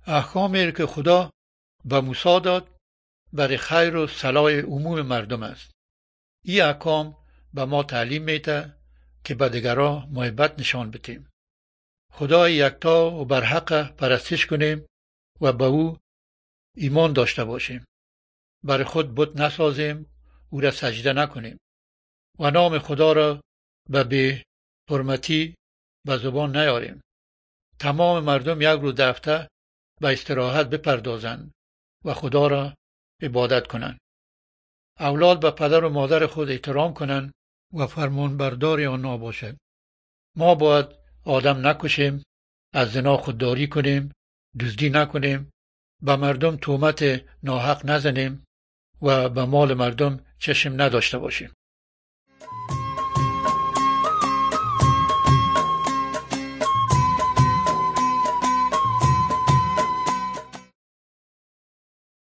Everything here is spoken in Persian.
احکامی که خدا به موسی داد برای خیر و صلاح عموم مردم است. این احکام به ما تعلیم میده که به دیگران محبت نشان بدیم. خدای یکتا و برحق پرستش کنیم و به او ایمان داشته باشیم. برای خود بت نسازیم، او را سجده نکنیم و نام خدا را به بی حرمتی به زبان نیاریم. تمام مردم یک روز در هفته به استراحت بپردازند و خدا را عبادت کنند. اولاد به پدر و مادر خود احترام کنند و فرمانبردار آنها باشند. ما باید آدم نکشیم، از زنا خودداری کنیم، دزدی نکنیم، به مردم تهمت ناحق نزنیم و به مال مردم چشم نداشته باشیم.